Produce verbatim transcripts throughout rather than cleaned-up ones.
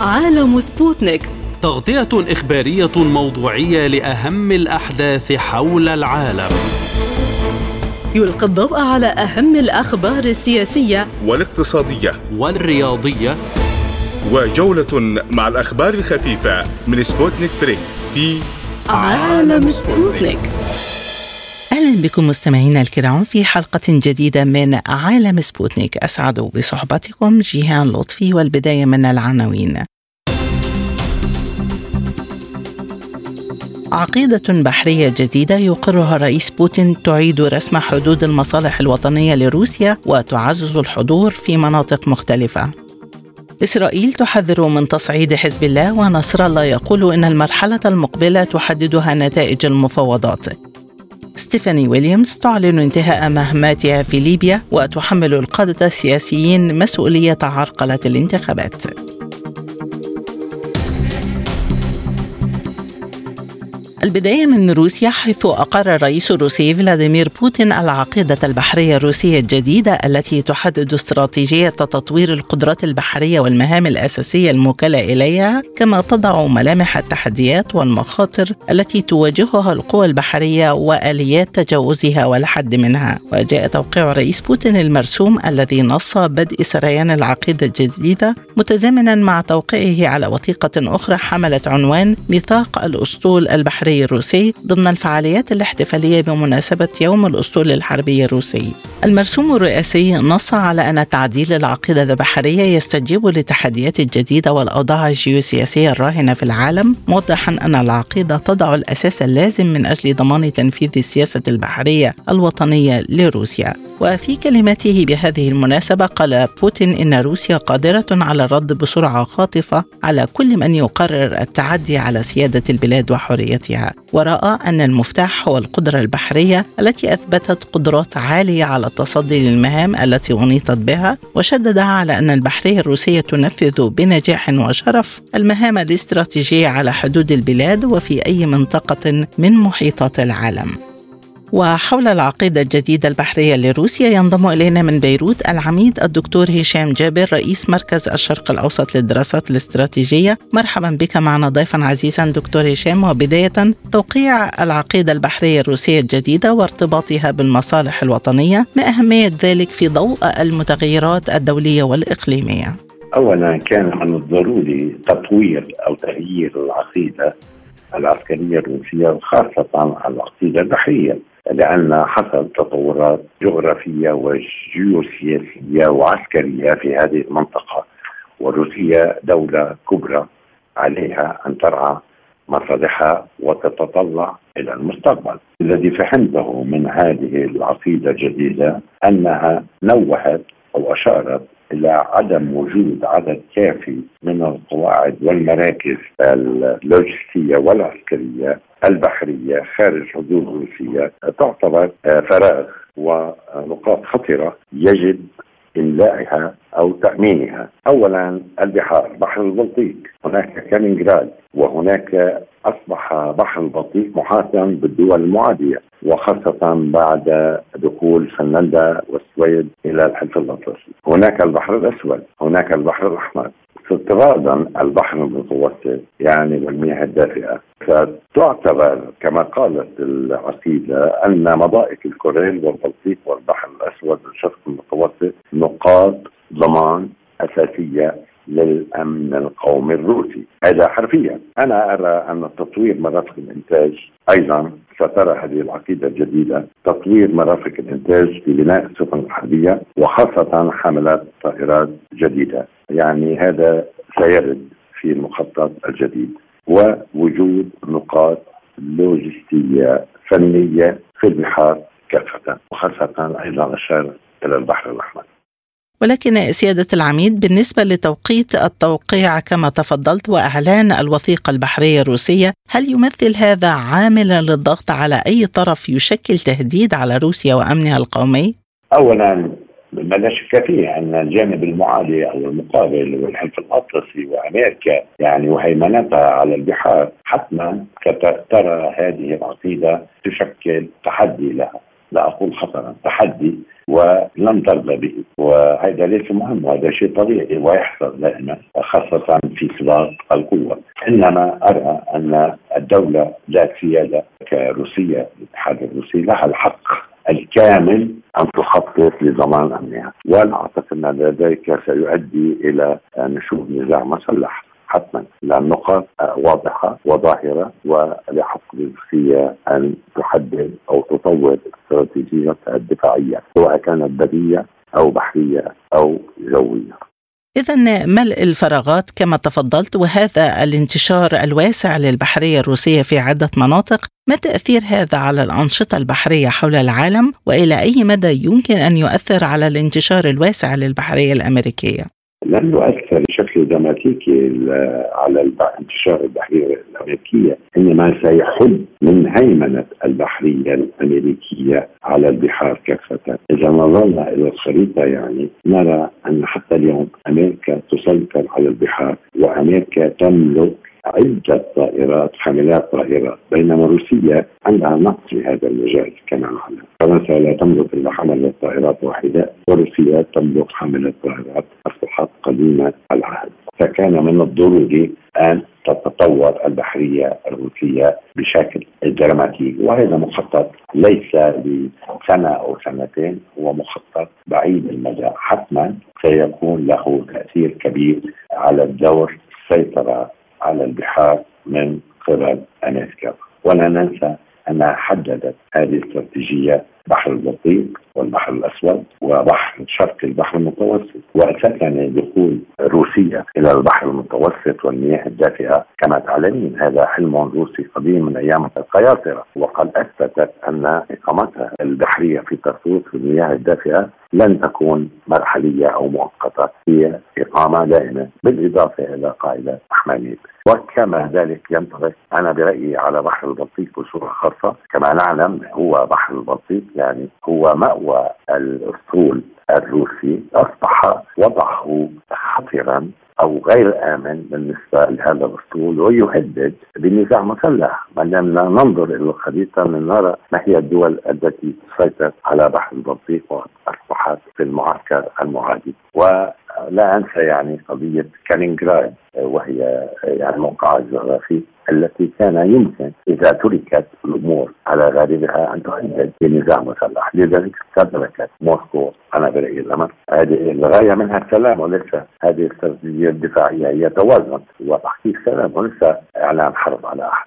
عالم سبوتنيك، تغطية إخبارية موضوعية لأهم الأحداث حول العالم. يلقي الضوء على أهم الأخبار السياسية والاقتصادية والرياضية، وجولة مع الأخبار الخفيفة من سبوتنيك بريك في عالم سبوتنيك. أهلا بكم مستمعينا الكرام في حلقة جديدة من عالم سبوتنيك. أسعد بصحبتكم جيهان لطفي، والبداية من العناوين. عقيدة بحرية جديدة يقرها الرئيس بوتين تعيد رسم حدود المصالح الوطنية لروسيا وتعزز الحضور في مناطق مختلفة. إسرائيل تحذر من تصعيد حزب الله، ونصر الله يقول إن المرحلة المقبلة تحددها نتائج المفاوضات. ستيفاني ويليامز تعلن انتهاء مهماتها في ليبيا، وتحمل القادة السياسيين مسؤولية عرقلة الانتخابات. البداية من روسيا، حيث أقر الرئيس الروسي فلاديمير بوتين العقيدة البحرية الروسية الجديدة التي تحدد استراتيجية تطوير القدرات البحرية والمهام الأساسية الموكلة إليها، كما تضع ملامح التحديات والمخاطر التي تواجهها القوى البحرية وآليات تجاوزها والحد منها. وجاء توقيع الرئيس بوتين المرسوم الذي نص بدء سريان العقيدة الجديدة متزامنا مع توقيعه على وثيقة أخرى حملت عنوان ميثاق الأسطول البحري الروسي ضمن الفعاليات الاحتفالية بمناسبة يوم الأسطول الحربي الروسي. المرسوم الرئاسي نص على أن تعديل العقيدة البحرية يستجيب للتحديات الجديدة والأوضاع الجيوسياسية الراهنة في العالم، موضحا أن العقيدة تضع الأساس اللازم من أجل ضمان تنفيذ السياسة البحرية الوطنية لروسيا. وفي كلمته بهذه المناسبة قال بوتين إن روسيا قادرة على الرد بسرعة خاطفة على كل من يقرر التعدي على سيادة البلاد وحريتها، ورأى أن المفتاح هو القدرة البحرية التي أثبتت قدرات عالية على التصدي للمهام التي أنيطت بها، وشدد على أن البحرية الروسية تنفذ بنجاح وشرف المهام الاستراتيجية على حدود البلاد وفي أي منطقة من محيطات العالم. وحول العقيدة الجديدة البحرية لروسيا ينضم إلينا من بيروت العميد الدكتور هشام جابر، رئيس مركز الشرق الأوسط للدراسات الاستراتيجية. مرحبا بك معنا ضيفا عزيزا دكتور هشام. وبداية، توقيع العقيدة البحرية الروسية الجديدة وارتباطها بالمصالح الوطنية، ما أهمية ذلك في ضوء المتغيرات الدولية والإقليمية؟ أولا، كان من الضروري تطوير أو تغيير العقيدة العسكرية الروسية، وخاصة العقيدة البحرية، لأن حصل تطورات جغرافية وجيوسياسية وعسكرية في هذه المنطقة، وروسيا دولة كبرى عليها أن ترعى مصالحها وتتطلع إلى المستقبل. الذي فهمته من هذه العقيدة الجديدة أنها نوهت أو أشارت إلى عدم وجود عدد كافي من القواعد والمراكز اللوجستية والعسكرية البحرية خارج حدود روسيا، تعتبر فراغ ونقاط خطرة يجب إملائها أو تأمينها. أولا، البحار، بحر البلطيق، هناك كالينغراد، وهناك أصبح بحر البلطيق محاطا بالدول المعادية، وخاصة بعد دخول فنلندا والسويد إلى الحلف الأطلسي. هناك البحر الأسود، هناك البحر الأحمر، افتراضا البحر المتوسط يعني والمياه الدافئة. فتعتبر كما قالت العقيدة أن مضائق الكوريل والبلطيق والبحر الأسود والشرق المتوسط نقاط ضمان أساسية للأمن القومي الروسي. هذا حرفيا. أنا أرى أن تطوير مرافق الإنتاج أيضا سترى هذه العقيدة الجديدة تطوير مرافق الإنتاج في بناء السفن الحربية، وخاصة حملات طائرات جديدة. يعني هذا سيرد في المخطط الجديد، ووجود نقاط لوجستية فنية في البحار كافة، وخاصة أيضا أشار إلى البحر الأحمر. ولكن سيادة العميد، بالنسبة لتوقيت التوقيع كما تفضلت وإعلان الوثيقة البحرية الروسية، هل يمثل هذا عاملا للضغط على أي طرف يشكل تهديد على روسيا وأمنها القومي؟ أولا، ما لا شك فيه أن الجانب المعادي أو المقابل والحلف الأطلسي وأمريكا يعني وهيمنتها على البحار حتما ترى هذه العقيدة تشكل تحدي لها. لا أقول خطرا، تحدي ولم ترضى به، وهذا ليس مهم، وهذا شيء طبيعي ويحصل دائما خاصة في سباق القوة. إنما أرى أن الدولة ذات سيادة كروسيا، الاتحاد الروسي، لها الحق الكامل أن تخطط لضمان أمنها، وأنا أعتقد أن ذلك سيؤدي إلى نشوب نزاع مسلح حتما، لأن النقاط واضحة وظاهرة، ولحق لروسيا أن تحدد أو تطور استراتيجيتها الدفاعية سواء كانت برية أو بحرية أو جوية. إذن ملء الفراغات كما تفضلت، وهذا الانتشار الواسع للبحرية الروسية في عدة مناطق، ما تأثير هذا على الأنشطة البحرية حول العالم؟ وإلى أي مدى يمكن أن يؤثر على الانتشار الواسع للبحرية الأمريكية؟ لن يؤثر بشكل دراماتيكي على انتشار البحرية الأمريكية، إنما سيحد من هيمنة البحرية الأمريكية على البحار كافة. إذا نظرنا إلى الخريطة يعني نرى أن حتى اليوم أمريكا تسيطر على البحار، وأمريكا تملك عدة طائرات حاملات طائرات، بينما روسيا عندها نقص في هذا المجال كما نعلم. فرنسا لا تملك إلا حاملة طائرات واحدة، وروسيا تملك حاملة طائرات أصبحت قديمة العهد. فكان من الضروري أن تتطور البحرية الروسية بشكل دراماتيكي، وهذا مخطط ليس لسنة أو سنتين، هو مخطط بعيد المدى، حتما سيكون له تأثير كبير على الدور السيطرة على البحار من قبل أمريكا. ولا ننسى أنها حددت هذه الاستراتيجية بحر البلطيق والبحر الأسود وبحر شرق البحر المتوسط، وأساسا دخول روسيا إلى البحر المتوسط والمياه الدافئة كما تعلمين هذا حلم روسي قديم من أيام القياصرة، وقد أثبتت أن إقامتها البحرية في طرطوس في المياه الدافئة لن تكون مرحلية أو مؤقتة، هي إقامة دائمة، بالإضافة إلى قاعدة أحمالية. وكما ذلك ينطبق أنا برأيي على بحر البلطيق بصورة خاصة. كما نعلم هو بحر البلطيق يعني هو مأوى الأسطول الروسي، أصبح وضعه خطرا أو غير آمن بالنسبة لهذا الأسطول، ويهدد بنزاع مسلح. ما لما ننظر إلى الخريطة نرى ما هي الدول التي تسيطر على بحر البلطيق وأصبحت في المعسكر المعادي. ولا أنسى يعني قضية كالينغراد، وهي يعني موقع جغرافي التي كان يمكن إذا تركت الأمور على غالبها أن تهدد بنزاع مسلح، لذلك تدركت موسكو أنا برأيي الأمر هذه الغاية منها السلام، وليس هذه الاستراتيجية الدفاعية، هي توازن وتحقيق سلام وليس إعلان حرب على أحد.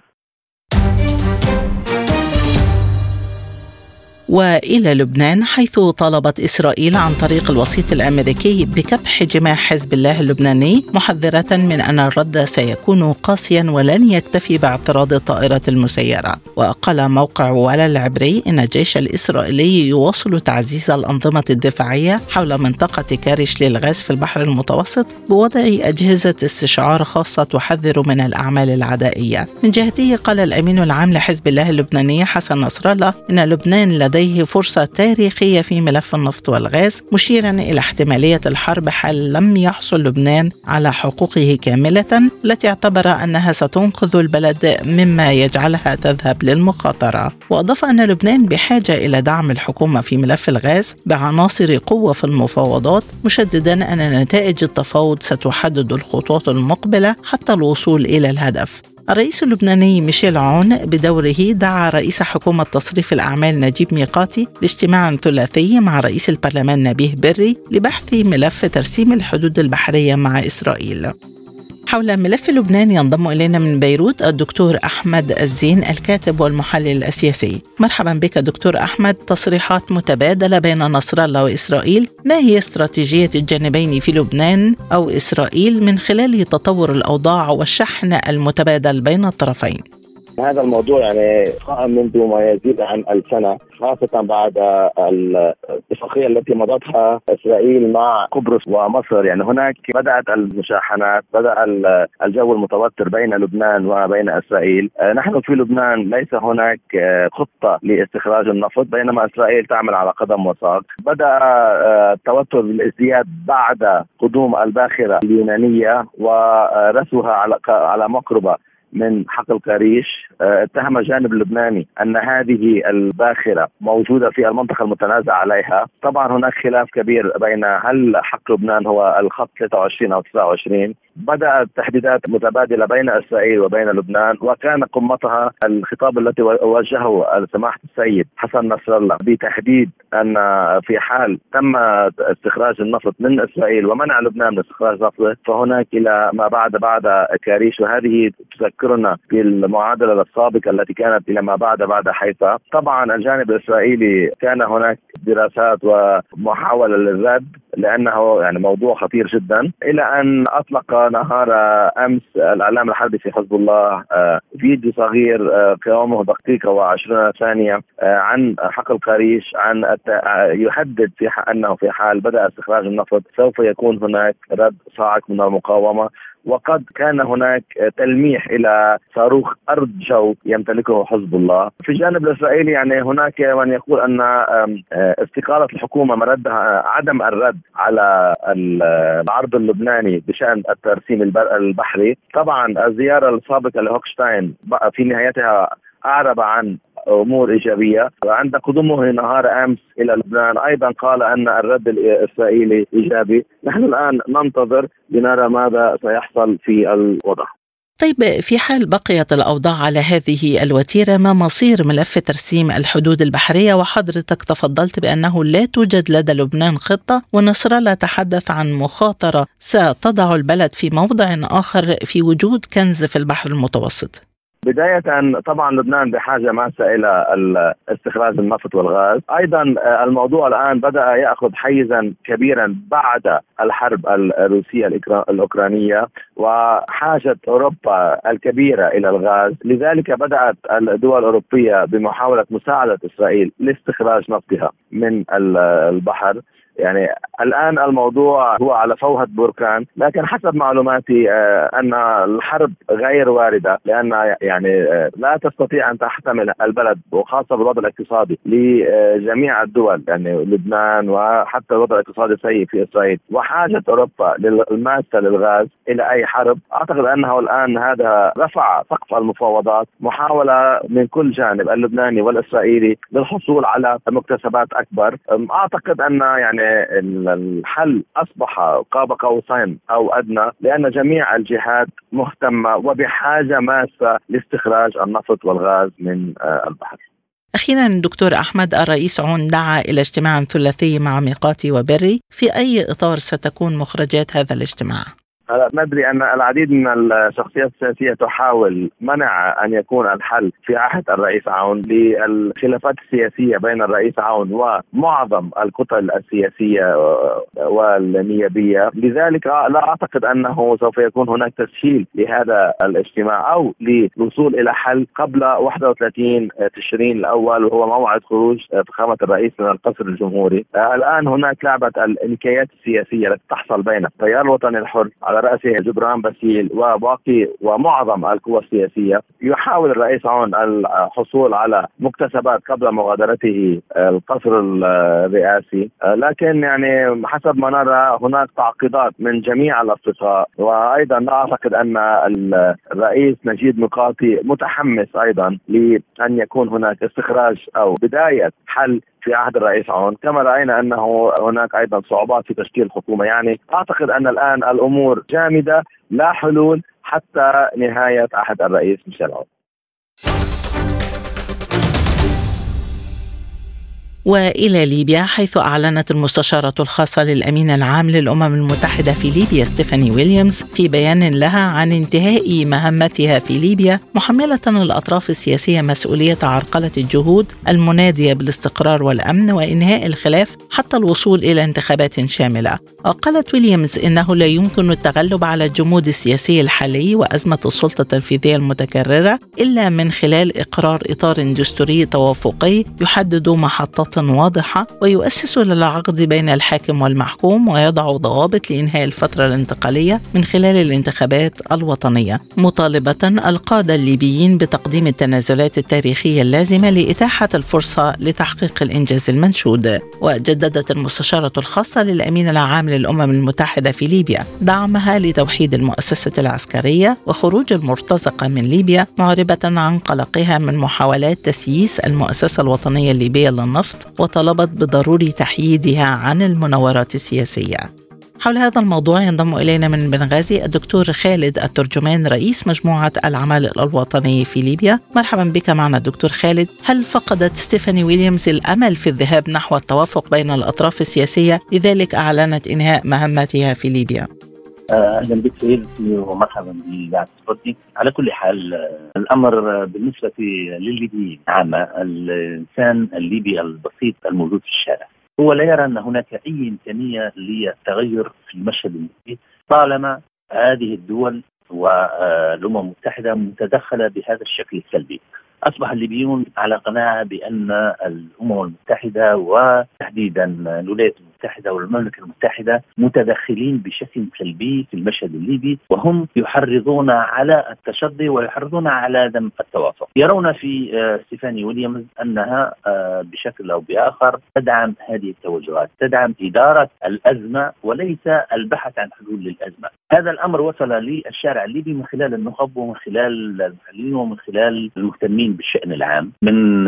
وإلى لبنان، حيث طالبت إسرائيل عن طريق الوسيط الأمريكي بكبح جماح حزب الله اللبناني، محذرة من أن الرد سيكون قاسيا ولن يكتفي باعتراض الطائرات المسيرة. وقال موقع ولا العبري إن الجيش الإسرائيلي يواصل تعزيز الأنظمة الدفاعية حول منطقة كارش للغاز في البحر المتوسط بوضع أجهزة استشعار خاصة تحذر من الأعمال العدائية. من جهته قال الأمين العام لحزب الله اللبناني حسن نصر الله إن لبنان لديه لديه فرصة تاريخية في ملف النفط والغاز، مشيرا إلى احتمالية الحرب حال لم يحصل لبنان على حقوقه كاملة، التي اعتبر أنها ستنقذ البلد مما يجعلها تذهب للمخاطرة. وأضاف أن لبنان بحاجة إلى دعم الحكومة في ملف الغاز بعناصر قوة في المفاوضات، مشددا أن نتائج التفاوض ستحدد الخطوات المقبلة حتى الوصول إلى الهدف. الرئيس اللبناني ميشيل عون بدوره دعا رئيس حكومة تصريف الأعمال نجيب ميقاتي لاجتماع ثلاثي مع رئيس البرلمان نبيه بري لبحث ملف ترسيم الحدود البحرية مع إسرائيل. حول ملف لبنان ينضم إلينا من بيروت الدكتور أحمد الزين الكاتب والمحلل السياسي. مرحبا بك دكتور أحمد. تصريحات متبادلة بين نصر الله وإسرائيل، ما هي استراتيجية الجانبين في لبنان أو إسرائيل من خلال تطور الأوضاع والشحن المتبادل بين الطرفين؟ هذا الموضوع يعني قائم منذ ما يزيد عن السنة، خاصة بعد الاتفاقية التي مضتها إسرائيل مع قبرص ومصر. يعني هناك بدأت المشاحنات، بدأ الجو المتوتر بين لبنان وبين إسرائيل. نحن في لبنان ليس هناك خطة لاستخراج النفط، بينما إسرائيل تعمل على قدم وساق. بدأ التوتر بالازدياد بعد قدوم الباخرة اليونانية ورسوها على على مقربة من حقل قريش. اتهم الجانب اللبناني أن هذه الباخرة موجودة في المنطقة المتنازع عليها. طبعا هناك خلاف كبير بين هل حق لبنان هو الخط ثلاثة وعشرين أو تسعة وعشرين. بدأت تحديدات متبادلة بين إسرائيل وبين لبنان، وكان قمتها الخطاب التي وجهه سماحة السيد حسن نصر الله بتحديد أن في حال تم استخراج النفط من إسرائيل ومنع لبنان من استخراج نفطه فهناك إلى ما بعد بعد كاريش. وهذه تذكرنا بالمعادلة السابقة التي كانت إلى ما بعد بعد حيفا. طبعا الجانب الإسرائيلي كان هناك دراسات ومحاولة للرد لأنه يعني موضوع خطير جدا، إلى أن أطلق نهار أمس الإعلام الحربي في حزب الله فيديو صغير قيامه دقيقة وعشرين ثانية عن حقل قريش، عن يحدد في أنه في حال بدأ استخراج النفط سوف يكون هناك رد صاعق من المقاومة. وقد كان هناك تلميح إلى صاروخ أرض جو يمتلكه حزب الله. في الجانب الإسرائيلي يعني هناك من يقول أن استقالة الحكومة مردها عدم الرد على العرض اللبناني بشأن الترسيم البحري. طبعا الزيارة السابقة لهوكشتاين في نهايتها أعرب عن أمور إيجابية، وعند قدومه نهار أمس إلى لبنان أيضا قال أن الرد الإسرائيلي إيجابي. نحن الآن ننتظر لنرى ماذا سيحصل في الوضع. طيب، في حال بقيت الأوضاع على هذه الوتيرة، ما مصير ملف ترسيم الحدود البحرية؟ وحضرتك تفضلت بأنه لا توجد لدى لبنان خطة، ونصر الله تحدث عن مخاطرة ستضع البلد في موضع آخر في وجود كنز في البحر المتوسط. بداية طبعا لبنان بحاجة ماسة إلى استخراج النفط والغاز. أيضا الموضوع الآن بدأ يأخذ حيزا كبيرا بعد الحرب الروسية الأوكرانية وحاجة أوروبا الكبيرة إلى الغاز. لذلك بدأت الدول الأوروبية بمحاولة مساعدة إسرائيل لاستخراج نفطها من البحر. يعني الآن الموضوع هو على فوهة بركان، لكن حسب معلوماتي أن الحرب غير واردة، لأن يعني لا تستطيع أن تحتمل البلد وخاصة بالوضع الاقتصادي لجميع الدول، يعني لبنان وحتى الوضع الاقتصادي سيء في إسرائيل وحاجة أوروبا للماسة للغاز إلى أي حرب. أعتقد أنه الآن هذا رفع سقف المفاوضات، محاولة من كل جانب اللبناني والإسرائيلي للحصول على مكتسبات أكبر. أعتقد أن يعني الحل أصبح قاب قوسين أو أدنى، لأن جميع الجهات مهتمة وبحاجة ماسة لاستخراج النفط والغاز من البحر. أخيرا دكتور أحمد، الرئيس عون دعا إلى اجتماع ثلاثي مع ميقاتي وبري، في أي إطار ستكون مخرجات هذا الاجتماع؟ ندري أن العديد من الشخصيات السياسية تحاول منع أن يكون الحل في عهد الرئيس عون للخلافات السياسية بين الرئيس عون ومعظم الكتل السياسية والنيابية. لذلك لا أعتقد أنه سوف يكون هناك تسهيل لهذا الاجتماع أو للوصول إلى حل قبل واحد وثلاثين تشرين الأول، وهو موعد خروج فخامة الرئيس من القصر الجمهوري. الآن هناك لعبة الانكايات السياسية التي تحصل بين التيار الوطني الحر على رأسه جبران باسيل وباقي ومعظم القوى السياسية. يحاول الرئيس عون الحصول على مكتسبات قبل مغادرته القصر الرئاسي، لكن يعني حسب ما نرى هناك تعقيدات من جميع الأصدقاء. وأيضا لا أعتقد أن الرئيس نجيب ميقاتي متحمس أيضا لأن يكون هناك استخراج أو بداية حل في عهد الرئيس عون، كما رأينا أنه هناك أيضا صعوبات في تشكيل الحكومة. يعني أعتقد أن الآن الأمور جامدة، لا حلول حتى نهاية عهد الرئيس ميشيل عون. وإلى ليبيا، حيث أعلنت المستشارة الخاصة للأمين العام للأمم المتحدة في ليبيا ستيفاني ويليامز في بيان لها عن انتهاء مهمتها في ليبيا، محملة الأطراف السياسية مسؤولية عرقلة الجهود المنادية بالاستقرار والأمن وإنهاء الخلاف حتى الوصول إلى انتخابات شاملة. وقالت ويليامز إنه لا يمكن التغلب على الجمود السياسي الحالي وأزمة السلطة التنفيذية المتكررة إلا من خلال إقرار إطار دستوري توافقي يحدد محطات واضحة ويؤسس للعقد بين الحاكم والمحكوم ويضع ضوابط لإنهاء الفترة الانتقالية من خلال الانتخابات الوطنية، مطالبة القادة الليبيين بتقديم التنازلات التاريخية اللازمة لإتاحة الفرصة لتحقيق الإنجاز المنشود. وجدد حددت المستشارة الخاصة للأمين العام للأمم المتحدة في ليبيا دعمها لتوحيد المؤسسة العسكرية وخروج المرتزقة من ليبيا، معربة عن قلقها من محاولات تسييس المؤسسة الوطنية الليبية للنفط، وطلبت بضرورة تحييدها عن المناورات السياسية. حول هذا الموضوع ينضم إلينا من بنغازي الدكتور خالد الترجمان، رئيس مجموعة العمل الوطني في ليبيا. مرحبا بك معنا دكتور خالد. هل فقدت ستيفاني ويليامز الأمل في الذهاب نحو التوافق بين الأطراف السياسية لذلك أعلنت إنهاء مهمتها في ليبيا؟ اهلا بك سيدتي ومرحبا بإذاعة سبوتنيك. على كل حال الامر بالنسبه للليبيين عامه، الانسان الليبي البسيط الموجود في الشارع هو لا يرى ان هناك اي امكانيه للتغير في المشهد الليبي طالما هذه الدول والامم المتحده متدخله بهذا الشكل السلبي. أصبح الليبيون على قناعة بأن الأمم المتحدة وتحديدا الولايات المتحدة والمملكة المتحدة متدخلين بشكل سلبي في المشهد الليبي، وهم يحرضون على التشظي ويحرضون على عدم التوافق. يرون في ستيفاني ويليامز أنها بشكل أو بآخر تدعم هذه التوجهات، تدعم إدارة الأزمة وليس البحث عن حلول للأزمة. هذا الأمر وصل للشارع الليبي من خلال النخب ومن خلال المحللين ومن خلال المهتمين بالشأن العام، من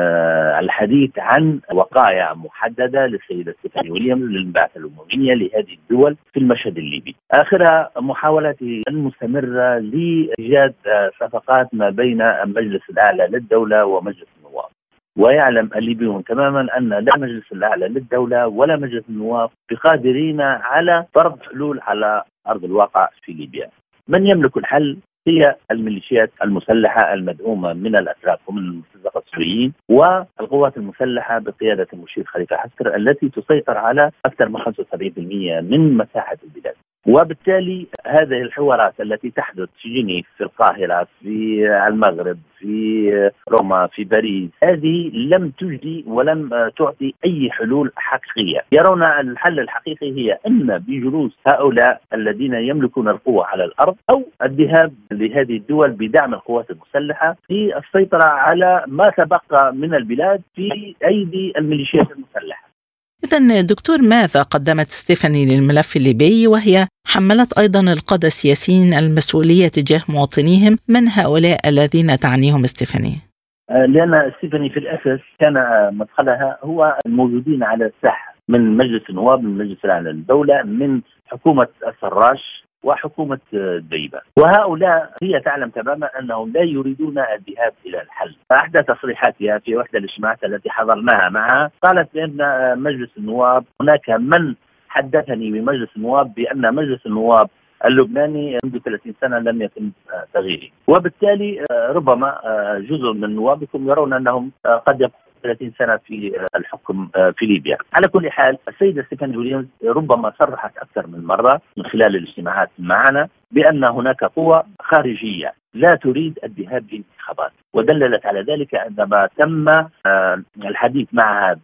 الحديث عن وقائع محددة للسيدة ستيفاني ويليامز للبعثة الأممية لهذه الدول في المشهد الليبي. آخر محاولات المستمرة لإيجاد صفقات ما بين المجلس الأعلى للدولة ومجلس النواب. ويعلم الليبيون تماما أن لا مجلس الأعلى للدولة ولا مجلس النواب بقادرين على فرض حلول على أرض الواقع في ليبيا. من يملك الحل هي الميليشيات المسلحة المدعومة من الأتراك ومن المرتزقة السوريين والقوات المسلحة بقيادة المشير خليفة حفتر التي تسيطر على أكثر من خمسة وسبعين بالمئة من مساحة البلاد. وبالتالي هذه الحوارات التي تحدث في جنيف، في القاهرة، في المغرب، في روما، في باريس، هذه لم تجدي ولم تعطي أي حلول حقيقية. يرون الحل الحقيقي هي أن بجلوس هؤلاء الذين يملكون القوة على الأرض أو الذهاب لهذه الدول بدعم القوات المسلحة في السيطرة على ما تبقى من البلاد في أيدي الميليشيات المسلحة. إذن دكتور، ماذا قدمت ستيفاني للملف الليبي وهي حملت أيضا القادة السياسيين المسؤولية تجاه مواطنيهم؟ من هؤلاء الذين تعنيهم ستيفاني؟ لأن ستيفاني في الأساس كان مدخلها هو الموجودين على الساحة من مجلس النواب، من مجلس الأعلى للدولة، من حكومة السراج وحكومة الديبة. وهؤلاء هي تعلم تماما أنهم لا يريدون الذهاب إلى الحل. أحدى تصريحاتها في وحدة الاجتماعات التي حضرناها معها قالت بأن مجلس النواب، هناك من حدثني بمجلس النواب بأن مجلس النواب اللبناني منذ ثلاثين سنة لم يتم تغييره، وبالتالي ربما جزء من نوابكم يرون أنهم قد يبقوا ثلاثين سنة في الحكم في ليبيا. على كل حال السيدة ستيفاني ويليامز ربما صرحت أكثر من مرة من خلال الاجتماعات معنا بأن هناك قوة خارجية لا تريد الذهاب للانتخابات، ودللت على ذلك عندما تم الحديث معها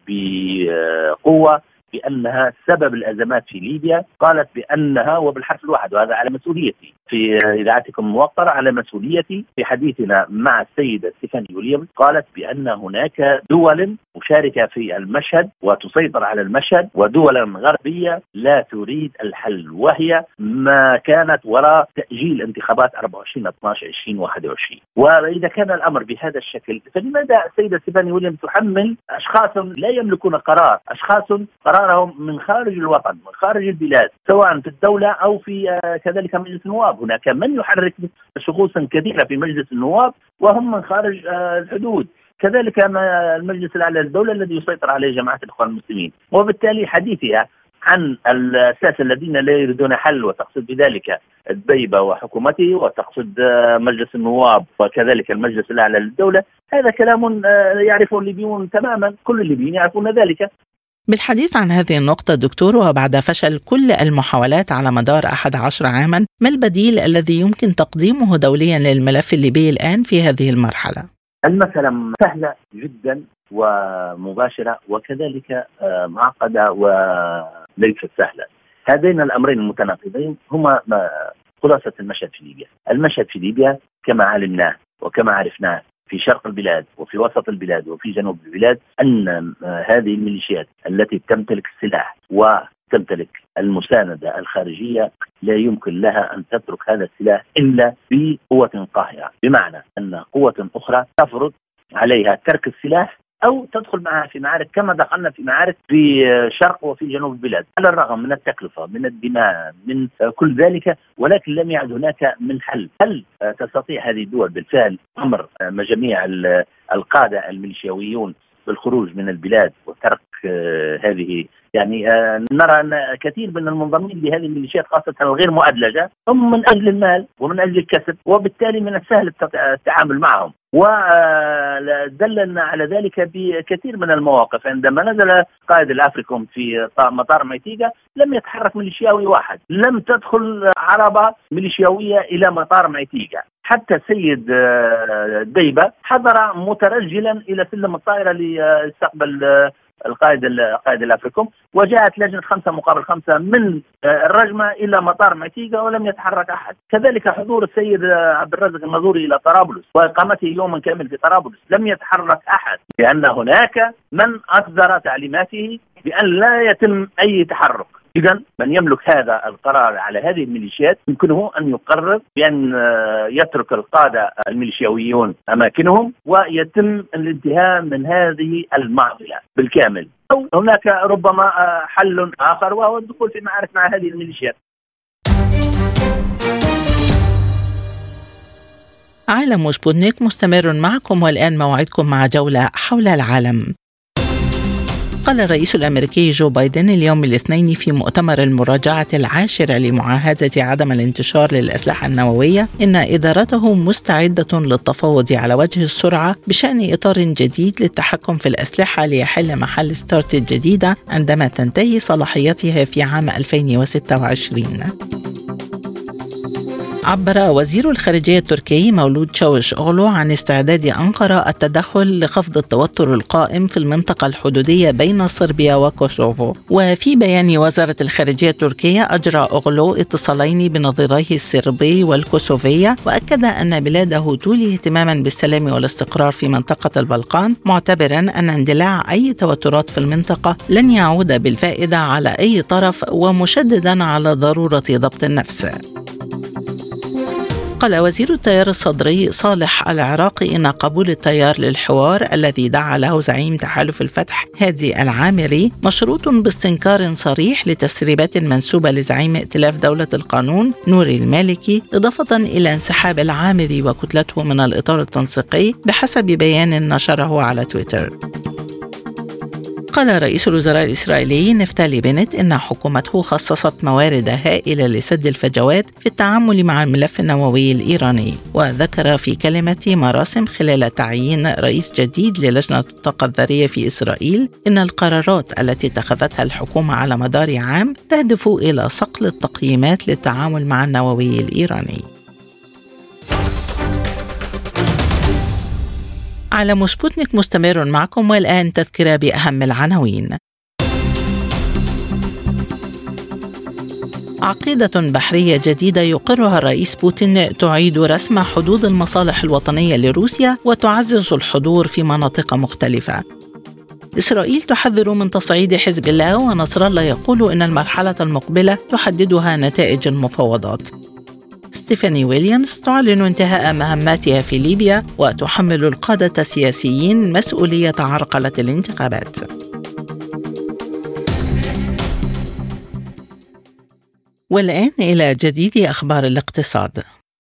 بقوة بأنها سبب الأزمات في ليبيا. قالت بأنها وبالحرف الواحد، وهذا على مسؤوليتي في إذاعتكم الموقرة، على مسؤوليتي في حديثنا مع السيدة ستيفاني ويليامز، قالت بأن هناك دول مشاركة في المشهد وتسيطر على المشهد ودولا غربية لا تريد الحل، وهي ما كانت وراء تأجيل انتخابات أربعة وعشرين اثني عشر عشرين واحد وعشرين. وإذا كان الأمر بهذا الشكل فلماذا السيدة ستيفاني ويليامز تحمل أشخاص لا يملكون قرار، أشخاص قرارهم من خارج الوطن، من خارج البلاد، سواء في الدولة أو في كذلك مجلس النواب. هناك من يحرك شخوصا كثيرة في مجلس النواب وهم من خارج الحدود، كذلك المجلس الأعلى للدولة الذي يسيطر عليه جماعة الإخوان المسلمين. وبالتالي حديثها عن الأساس الذين لا يريدون حل، وتقصد بذلك الديبة وحكومته، وتقصد مجلس النواب وكذلك المجلس الأعلى للدولة، هذا كلام يعرفه الليبيون تماما، كل الليبيين يعرفون ذلك. بالحديث عن هذه النقطة دكتور، وبعد فشل كل المحاولات على مدار أحد عشر عاما، ما البديل الذي يمكن تقديمه دوليا للملف الليبي الآن في هذه المرحلة؟ المسألة سهلة جدا ومباشرة وكذلك معقدة وليست سهلة. هذين الأمرين المتناقضين هما خلاصة المشهد في ليبيا. المشهد في ليبيا كما علمناه وكما عرفناه في شرق البلاد وفي وسط البلاد وفي جنوب البلاد أن هذه الميليشيات التي تمتلك السلاح وتمتلك المساندة الخارجية لا يمكن لها أن تترك هذا السلاح إلا بقوة قاهرة، بمعنى أن قوة أخرى تفرض عليها ترك السلاح أو تدخل معها في معارك كما دخلنا في معارك في شرق وفي جنوب البلاد، على الرغم من التكلفة من الدماء من كل ذلك، ولكن لم يعد هناك من حل. هل تستطيع هذه الدول بالفعل أمر جميع القادة الميليشياويون بالخروج من البلاد وترك هذه؟ يعني نرى أن كثير من المنضمين لهذه الميليشيات خاصة الغير مؤدلجة هم من أجل المال ومن أجل الكسب، وبالتالي من السهل التعامل معهم. ودللنا على ذلك بكثير من المواقف. عندما نزل قائد الأفريكوم في مطار ميتيغا لم يتحرك ميليشياوي واحد، لم تدخل عربة ميليشياوية إلى مطار ميتيغا، حتى السيد ديبة حضر مترجلا إلى سلم الطائرة ليستقبل القائد القائد الافريكوم، وجاءت لجنه خمسه مقابل خمسه من الرجمه الى مطار ميتيغا ولم يتحرك احد. كذلك حضور السيد عبد الرزاق الناظوري الى طرابلس واقامته يوما كامل في طرابلس لم يتحرك احد، لان هناك من اصدر تعليماته بان لا يتم اي تحرك. إذن من يملك هذا القرار على هذه الميليشيات يمكنه أن يقرر بأن يترك القادة الميليشياويون أماكنهم ويتم الانتهاء من هذه المعضلة بالكامل، أو هناك ربما حل آخر وهو الدخول في معارك مع هذه الميليشيات. عالم سبوتنيك مستمر معكم، والآن موعدكم مع جولة حول العالم. قال الرئيس الأمريكي جو بايدن اليوم الاثنين في مؤتمر المراجعة العاشرة لمعاهدة عدم الانتشار للأسلحة النووية إن إدارته مستعدة للتفاوض على وجه السرعة بشأن إطار جديد للتحكم في الأسلحة ليحل محل ستارت الجديدة عندما تنتهي صلاحيتها في عام ألفين وستة وعشرين. عبر وزير الخارجية التركي مولود شاوش أغلو عن استعداد أنقرة التدخل لخفض التوتر القائم في المنطقة الحدودية بين صربيا وكوسوفو. وفي بيان وزارة الخارجية التركية أجرى أغلو اتصالين بنظيريه الصربي والكوسوفية، وأكد أن بلاده تولي اهتماما بالسلام والاستقرار في منطقة البلقان، معتبرا أن اندلاع أي توترات في المنطقة لن يعود بالفائدة على أي طرف، ومشددا على ضرورة ضبط النفس. قال وزير التيار الصدري صالح العراقي إن قبول التيار للحوار الذي دعا له زعيم تحالف الفتح هادي العامري مشروط باستنكار صريح لتسريبات منسوبة لزعيم ائتلاف دولة القانون نوري المالكي، إضافة إلى انسحاب العامري وكتلته من الإطار التنسيقي بحسب بيان نشره على تويتر. قال رئيس الوزراء الإسرائيلي نفتالي بنت إن حكومته خصصت موارد هائلة لسد الفجوات في التعامل مع الملف النووي الإيراني، وذكر في كلمة مراسم خلال تعيين رئيس جديد للجنة الطاقة الذرية في إسرائيل إن القرارات التي اتخذتها الحكومة على مدار عام تهدف إلى صقل التقييمات للتعامل مع النووي الإيراني. عالم سبوتنيك مستمر معكم، والآن تذكرة بأهم العناوين. عقيدة بحرية جديدة يقرها الرئيس بوتين تعيد رسم حدود المصالح الوطنية لروسيا وتعزز الحضور في مناطق مختلفة. إسرائيل تحذر من تصعيد حزب الله، ونصر الله يقول إن المرحلة المقبلة تحددها نتائج المفاوضات. ستيفاني ويليامز تعلن انتهاء مهماتها في ليبيا وتحمل القادة السياسيين مسؤولية عرقلة الانتخابات. والآن إلى جديد أخبار الاقتصاد.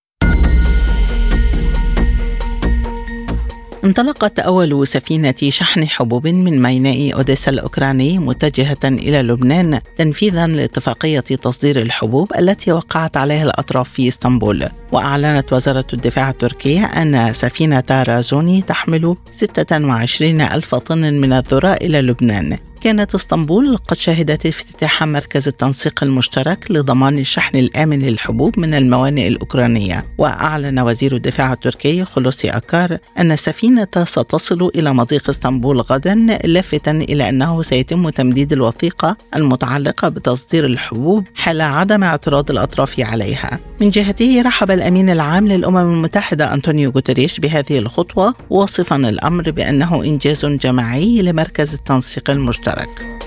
انطلقت أول سفينة شحن حبوب من ميناء أوديسا الأوكراني متجهة إلى لبنان تنفيذا لاتفاقية تصدير الحبوب التي وقعت عليها الأطراف في اسطنبول. وأعلنت وزارة الدفاع التركية أن سفينة رازوني تحمل ستة وعشرين ألف طن من الذرة إلى لبنان، كانت اسطنبول قد شهدت افتتاح مركز التنسيق المشترك لضمان الشحن الآمن للحبوب من الموانئ الأوكرانية. وأعلن وزير الدفاع التركي خلوصي أكار أن السفينة ستصل إلى مضيق اسطنبول غدا، لافتا إلى أنه سيتم تمديد الوثيقة المتعلقة بتصدير الحبوب حال عدم اعتراض الأطراف عليها. من جهته رحب الأمين العام للأمم المتحدة أنطونيو غوتيريش بهذه الخطوة، واصفا الأمر بأنه إنجاز جماعي لمركز التنسيق المشترك.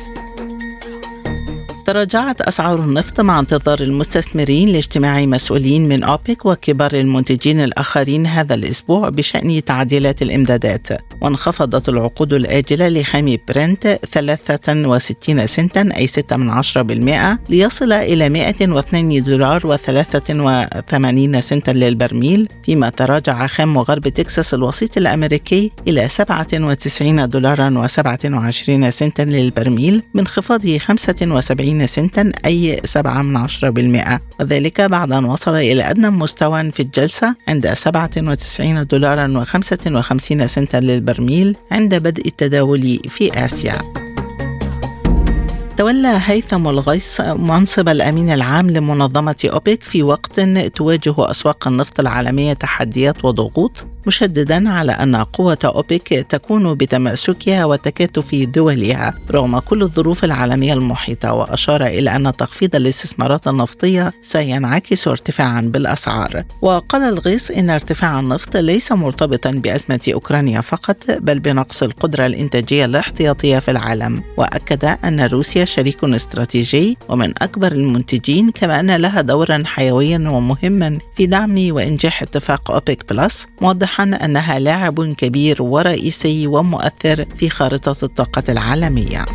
تراجعت أسعار النفط مع انتظار المستثمرين لاجتماع مسؤولين من أوبك وكبار المنتجين الآخرين هذا الأسبوع بشأن تعديلات الإمدادات. وانخفضت العقود الآجلة لخام برنت ثلاثة وستين سنتا أي ستة من عشرة بالمئة ليصل إلى مئة واثنين دولار وثلاثة وثمانين سنتا للبرميل، فيما تراجع خام غرب تكساس الوسيط الأمريكي إلى سبعة وتسعين دولارا وسبعة وعشرين سنتا للبرميل بانخفاض خمسة وسبعين سنتا أي سبعة من عشرة بالمئة، وذلك بعد أن وصل إلى أدنى مستوى في الجلسة عند سبعة وتسعين دولارا وخمسة وخمسين سنتا للبرميل عند بدء التداول في آسيا. تولى هيثم الغيث منصب الأمين العام لمنظمة أوبك في وقت تواجه أسواق النفط العالمية تحديات وضغوط، مشددا على أن قوة أوبك تكون بتماسكها وتكاتف دولها رغم كل الظروف العالمية المحيطة. وأشار إلى أن تخفيض الاستثمارات النفطية سينعكس ارتفاعا بالأسعار. وقال الغيث إن ارتفاع النفط ليس مرتبطا بأزمة أوكرانيا فقط، بل بنقص القدرة الإنتاجية الاحتياطية في العالم. وأكد أن روسيا شريك استراتيجي ومن أكبر المنتجين، كما أن لها دورا حيويا ومهما في دعم وإنجاح اتفاق أوبك بلس، موضحا أنها لاعب كبير ورئيسي ومؤثر في خارطة الطاقة العالمية.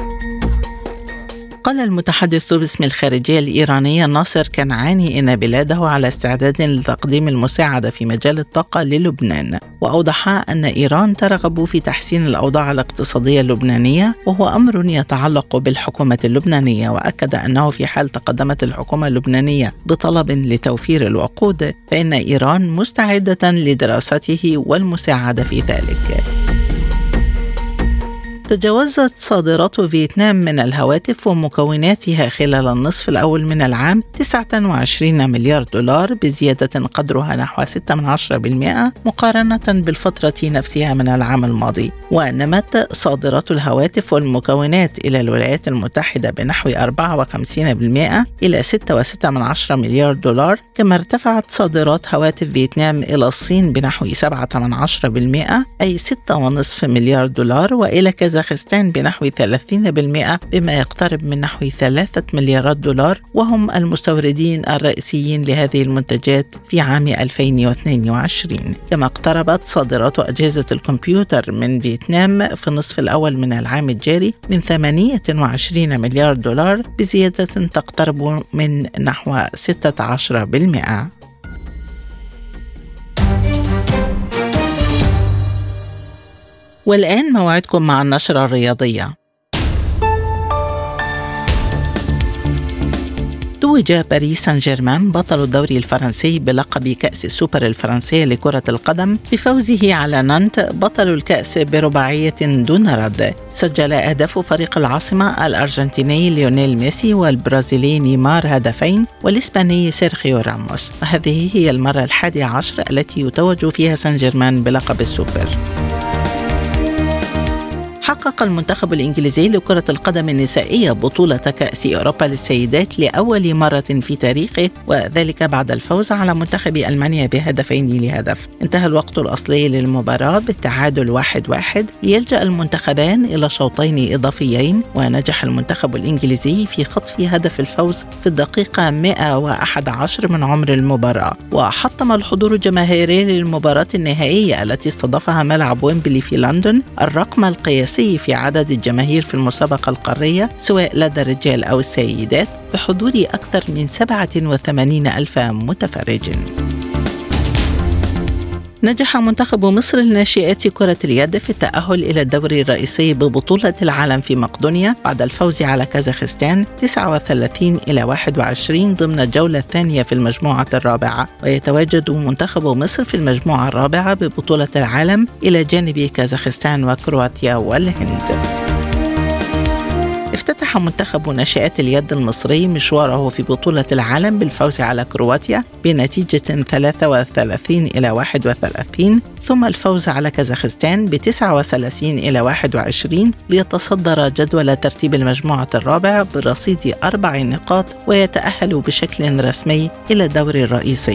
قال المتحدث باسم الخارجية الإيرانية ناصر كنعاني إن بلاده على استعداد لتقديم المساعدة في مجال الطاقة للبنان، وأوضح أن إيران ترغب في تحسين الأوضاع الاقتصادية اللبنانية، وهو أمر يتعلق بالحكومة اللبنانية. وأكد أنه في حال تقدمت الحكومة اللبنانية بطلب لتوفير الوقود فإن إيران مستعدة لدراسته والمساعدة في ذلك. تجاوزت صادرات فيتنام من الهواتف ومكوناتها خلال النصف الأول من العام تسعة وعشرين مليار دولار، بزيادة قدرها نحو ستة من عشرة بالمئة مقارنة بالفترة نفسها من العام الماضي. ونمت صادرات الهواتف والمكونات إلى الولايات المتحدة بنحو أربعة وخمسين بالمئة إلى ستة وستة من عشرة مليار دولار، كما ارتفعت صادرات هواتف فيتنام إلى الصين بنحو سبعة من عشرة بالمئة أي ستة ونصف مليار دولار، وإلى كازاخستان بنحو ثلاثين بالمئة بما يقترب من نحو ثلاثة مليارات دولار، وهم المستوردين الرئيسيين لهذه المنتجات في عام ألفين واثنين وعشرين. كما اقتربت صادرات أجهزة الكمبيوتر من فيتنام في النصف الأول من العام الجاري من ثمانية وعشرين مليار دولار، بزيادة تقترب من نحو ستة عشر بالمئة. والآن موعدكم مع النشرة الرياضية. توج باريس سان جيرمان بطل الدوري الفرنسي بلقب كأس السوبر الفرنسية لكرة القدم بفوزه على نانت بطل الكأس برباعية دون رد. سجل أهداف فريق العاصمة الأرجنتيني ليونيل ميسي والبرازيلي نيمار هدفين، والإسباني سيرخيو راموس. وهذه هي المرة الحادية عشر التي يتوج فيها سان جيرمان بلقب السوبر. حقق المنتخب الإنجليزي لكرة القدم النسائية بطولة كأس أوروبا للسيدات لأول مرة في تاريخه، وذلك بعد الفوز على منتخب ألمانيا بهدفين لهدف. انتهى الوقت الأصلي للمباراة بالتعادل واحد واحد، ليلجأ المنتخبان إلى شوطين إضافيين، ونجح المنتخب الإنجليزي في خطف هدف الفوز في الدقيقة مئة وأحد عشر من عمر المباراة. وحطم الحضور الجماهيري للمباراة النهائية التي استضافها ملعب ويمبلي في لندن الرقم القياسي في عدد الجماهير في المسابقة القارية سواء لدى الرجال أو السيدات، بحضور أكثر من سبعة وثمانين ألف متفرج. نجح منتخب مصر لناشئات كرة اليد في التأهل إلى الدوري الرئيسي ببطولة العالم في مقدونيا بعد الفوز على كازاخستان تسعة وثلاثين إلى واحد وعشرين ضمن الجولة الثانية في المجموعة الرابعة. ويتواجد منتخب مصر في المجموعة الرابعة ببطولة العالم إلى جانب كازاخستان وكرواتيا والهند. افتتح منتخب ناشئات اليد المصري مشواره في بطولة العالم بالفوز على كرواتيا بنتيجة ثلاثة وثلاثين إلى واحد وثلاثين، ثم الفوز على كازاخستان بتسعة وثلاثين إلى واحد وعشرين ليتصدر جدول ترتيب المجموعة الرابع برصيد أربع نقاط ويتأهل بشكل رسمي إلى الدور الرئيسي.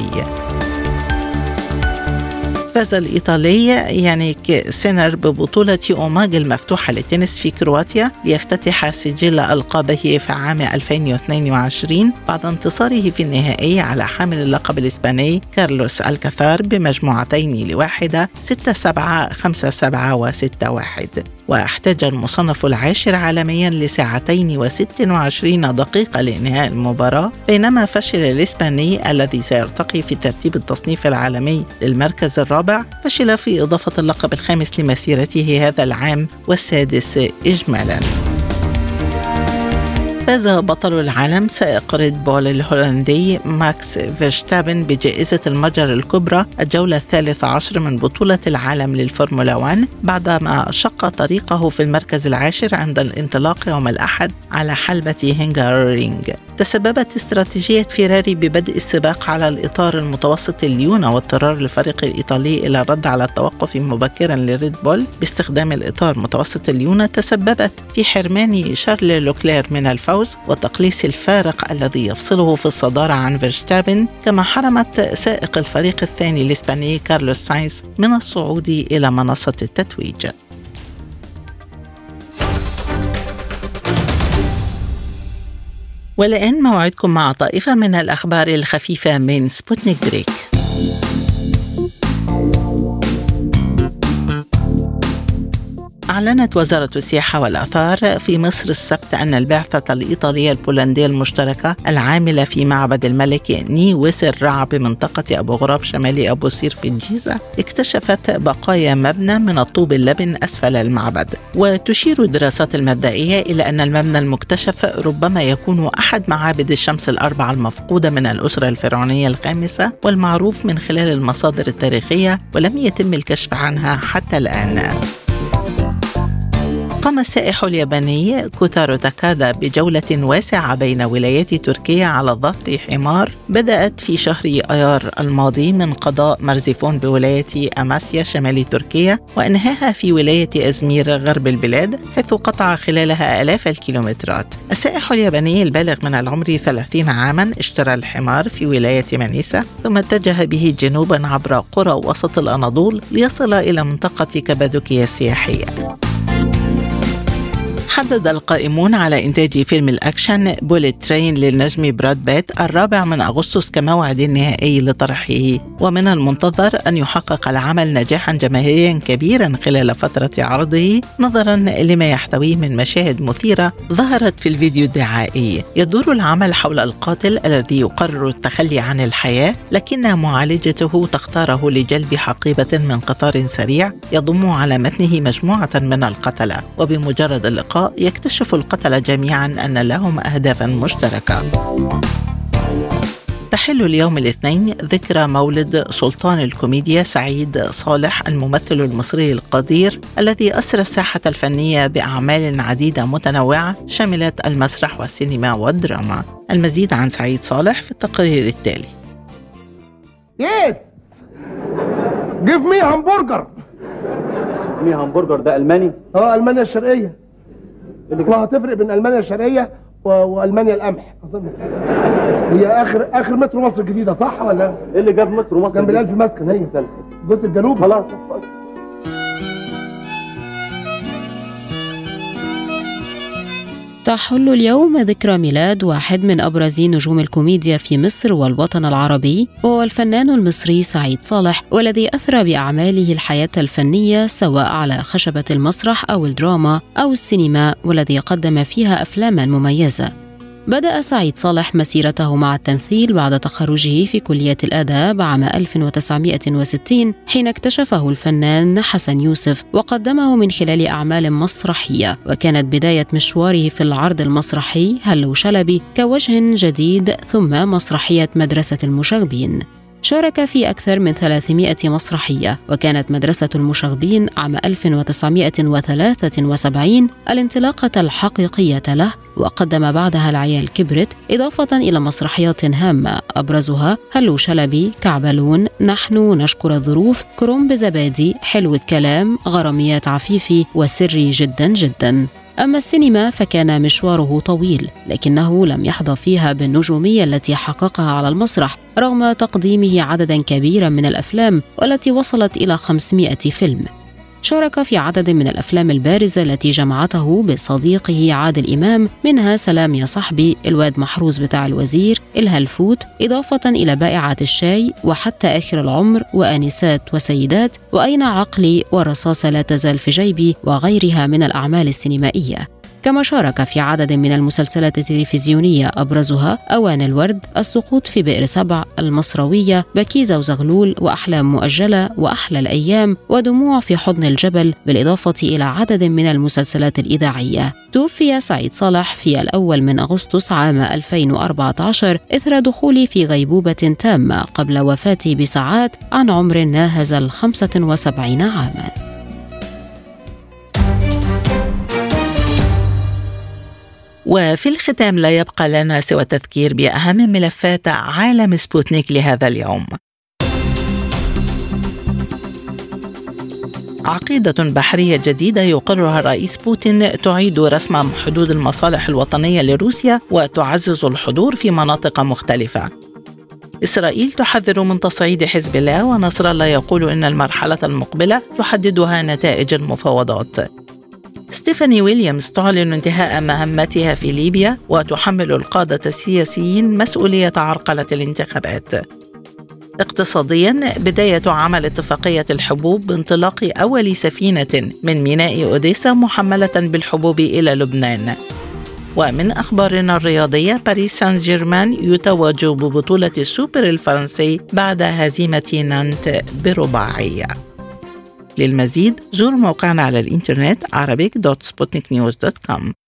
فاز الإيطالي يانيك سينر ببطولة أوماغ المفتوحة للتنس في كرواتيا ليفتتح سجل ألقابه في عام ألفين واثنين وعشرين بعد انتصاره في النهائي على حامل اللقب الإسباني كارلوس الكاثار بمجموعتين لواحدة ستة سبعة خمسة سبعة وستة واحد. واحتاج المصنف العاشر عالميا لساعتين وست وعشرين دقيقة لإنهاء المباراة، بينما فشل الإسباني الذي سيرتقي في ترتيب التصنيف العالمي للمركز الرابع فشل في إضافة اللقب الخامس لمسيرته هذا العام والسادس إجمالا. فاز بطل العالم سائق ريد بول الهولندي ماكس فيرستابن بجائزة المجر الكبرى الجولة الثالثة عشر من بطولة العالم للفورمولا واحد بعدما شق طريقه في المركز العاشر عند الانطلاق يوم الأحد على حلبة هنغارينغ. تسببت استراتيجية فيراري ببدء السباق على الإطار المتوسط اليونا واضطرار الفريق الإيطالي إلى الرد على التوقف مبكرا لريد بول باستخدام الإطار متوسط اليونا تسببت في حرمان شارل لوكلير من الفوز وتقليص الفارق الذي يفصله في الصدارة عن فيرستابن، كما حرمت سائق الفريق الثاني الإسباني كارلوس ساينز من الصعود إلى منصة التتويج. والآن موعدكم مع طائفة من الأخبار الخفيفة من سبوتنيك بريك. أعلنت وزارة السياحة والآثار في مصر السبت أن البعثة الإيطالية البولندية المشتركة العاملة في معبد الملك نيويسر رع بمنطقة أبو غراب شمالي أبو سير في الجيزة اكتشفت بقايا مبنى من الطوب اللبن أسفل المعبد. وتشير الدراسات المبدئية إلى أن المبنى المكتشف ربما يكون أحد معابد الشمس الأربعة المفقودة من الأسرة الفرعونية الخامسة والمعروف من خلال المصادر التاريخية، ولم يتم الكشف عنها حتى الآن. قام السائح الياباني كوتارو تاكادا بجولة واسعة بين ولايات تركيا على ظهر حمار بدأت في شهر آيار الماضي من قضاء مرزفون بولاية أماسيا شمال تركيا وإنهاها في ولاية أزمير غرب البلاد، حيث قطع خلالها آلاف الكيلومترات. السائح الياباني البالغ من العمر ثلاثين عاما اشترى الحمار في ولاية مانيسا ثم اتجه به جنوبا عبر قرى وسط الأناضول ليصل إلى منطقة كابادوكيا السياحية. حدد القائمون على إنتاج فيلم الأكشن بوليت ترين للنجم براد بيت الرابع من أغسطس كموعد نهائي لطرحه، ومن المنتظر أن يحقق العمل نجاحا جماهيريا كبيرا خلال فترة عرضه نظرا لما يحتويه من مشاهد مثيرة ظهرت في الفيديو الدعائي. يدور العمل حول القاتل الذي يقرر التخلي عن الحياة، لكن معالجته تختاره لجلب حقيبة من قطار سريع يضم على متنه مجموعة من القتلة، وبمجرد اللقاء يكتشف القتلة جميعا أن لهم أهدافا مشتركة. تحل اليوم الاثنين ذكرى مولد سلطان الكوميديا سعيد صالح الممثل المصري القدير الذي أسرى الساحة الفنية بأعمال عديدة متنوعة شملت المسرح والسينما والدراما. المزيد عن سعيد صالح في التقرير التالي. Yes. Give me hamburger. مي همبرجر ده ألماني؟ اه ألمانيا الشرقية. اصلها هتفرق بين ألمانيا الشرقية و... وألمانيا القمح أظن. هي آخر آخر مترو مصر الجديدة صح ولا؟ إيه اللي جاب مترو مصر؟ جنب الألف مسكن هي. الجزء الجنوبي. خلاص. تحل اليوم ذكرى ميلاد واحد من أبرز نجوم الكوميديا في مصر والوطن العربي، وهو الفنان المصري سعيد صالح، والذي أثرى بأعماله الحياة الفنية سواء على خشبة المسرح أو الدراما أو السينما، والذي قدم فيها أفلاما مميزة. بدأ سعيد صالح مسيرته مع التمثيل بعد تخرجه في كلية الآداب عام ألف وتسعمائة وستين حين اكتشفه الفنان حسن يوسف وقدمه من خلال أعمال مسرحية، وكانت بداية مشواره في العرض المسرحي هلو شلبي كوجه جديد ثم مسرحية مدرسة المشاغبين. شارك في أكثر من ثلاثمائة مسرحية، وكانت مدرسة المشاغبين عام ألف وتسعمائة وثلاثة وسبعين الانطلاقة الحقيقية له، وقدم بعدها العيال كبرت، إضافة إلى مسرحيات هامة أبرزها هلو شلبي، كعبلون، نحن نشكر الظروف، كرنب زبادي، حلو الكلام، غراميات عفيفي، وسري جدا جدا. أما السينما فكان مشواره طويل، لكنه لم يحظى فيها بالنجومية التي حققها على المسرح رغم تقديمه عددا كبيرا من الأفلام والتي وصلت إلى خمسمائة فيلم. شارك في عدد من الأفلام البارزة التي جمعته بصديقه عادل إمام، منها سلام يا صاحبي، الواد محروس بتاع الوزير، الهلفوت، إضافة إلى بائعات الشاي، وحتى آخر العمر، وآنسات وسيدات، وأين عقلي، ورصاصة لا تزال في جيبي، وغيرها من الأعمال السينمائية. كما شارك في عدد من المسلسلات التلفزيونية أبرزها أوان الورد، السقوط في بئر سبع، المصروية، بكيزة وزغلول، وأحلام مؤجلة، وأحلى الأيام، ودموع في حضن الجبل، بالإضافة إلى عدد من المسلسلات الإذاعية. توفي سعيد صالح في الأول من أغسطس عام ألفين وأربعة عشر إثر دخوله في غيبوبة تامة قبل وفاته بساعات عن عمر ناهز الخمسة وسبعين عاما. وفي الختام لا يبقى لنا سوى التذكير بأهم ملفات عالم سبوتنيك لهذا اليوم. عقيدة بحرية جديدة يقرها الرئيس بوتين تعيد رسم حدود المصالح الوطنية لروسيا وتعزز الحضور في مناطق مختلفة. إسرائيل تحذر من تصعيد حزب الله، ونصر الله يقول إن المرحلة المقبلة تحددها نتائج المفاوضات. ستيفاني ويليامز تعلن انتهاء مهمتها في ليبيا، وتحمل القادة السياسيين مسؤولية عرقلة الانتخابات. اقتصاديا، بداية عمل اتفاقية الحبوب بانطلاق أول سفينة من ميناء أوديسا محملة بالحبوب إلى لبنان. ومن أخبارنا الرياضية، باريس سان جيرمان يتوج ببطولة السوبر الفرنسي بعد هزيمة نانت برباعية. للمزيد زوروا موقعنا على الإنترنت arabic دوت سبوتنيك نيوز دوت كوم.